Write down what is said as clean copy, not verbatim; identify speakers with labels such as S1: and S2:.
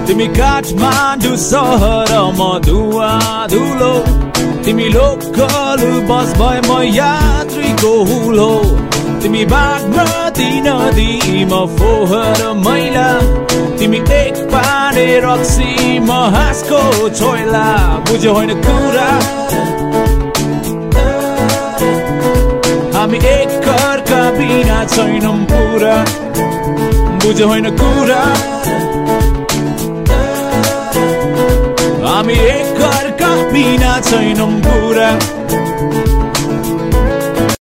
S1: तिमी काठमाडौँ सहर म धुवा धुलो तिमी लोकल बस भए म यात्रीको हुलो तिमी बागमती नदी म फोहर मैला तिमी एक पारे रक्सी म हाँसको छोइला बुझ्यो होइन कुरा हामी एक अर्का बिना छैनौं पुरा बुझ्यो होइन कुरा हामी एक अर्का बिना छैनौं पुरा